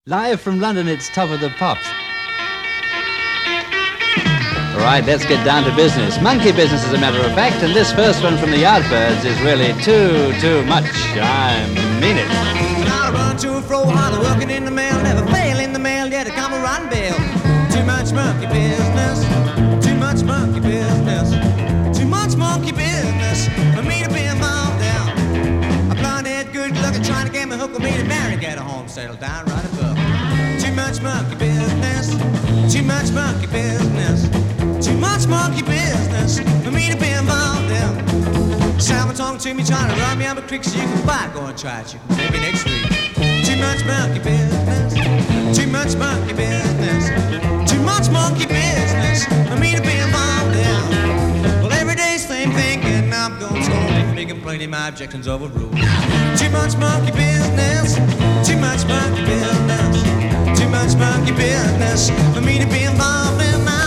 Live from London, it's Top of the Pops. All right, let's get down to business. Monkey business, as a matter of fact, and this first one from the Yardbirds is really too much. I mean it. I run to and fro, hard working in the mail, never fail in the mail, yet I come a rotten bill. Too much monkey business, too much monkey business, too much monkey business for me to be involved in. A blonde-haired, good-looking, trying to get me hooked with me to marry, get a home, settle down, right above. Too much monkey business, too much monkey business, too much monkey business for me to be involved in. Someone talking to me, trying to run me up a creek so you can buy, go and try it, you can maybe next week. Too much monkey business, too much monkey business, too much monkey business for me to be involved in. Well, every day's same thing, and I'm going to me complaining my objections overruled. Too much monkey business, too much monkey business, too much monkey business for me to be involved in now.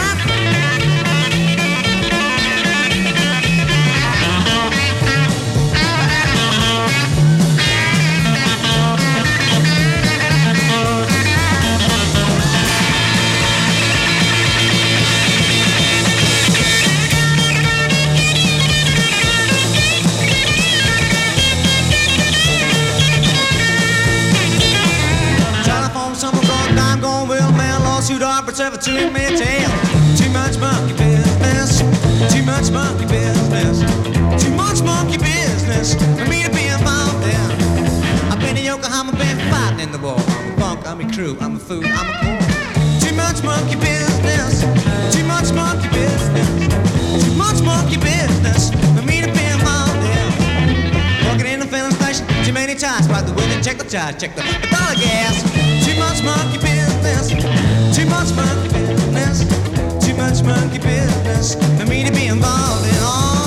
Ever to me tell too much monkey business, too much monkey business, too much monkey business for me to be involved in. I've been in Yokohama, been fighting in the war. I'm a bunk, I'm a crew, I'm a food, I'm a core. Too much monkey business, too much monkey business, too much monkey business for me to be involved in. Working in the filling station too many times, by the window, check the charge, check the dollar gas. Too much monkey business, too much monkey business, too much monkey business for me to be involved in all.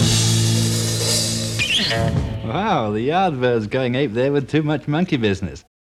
Wow, the Yardbirds going ape there with too much monkey business.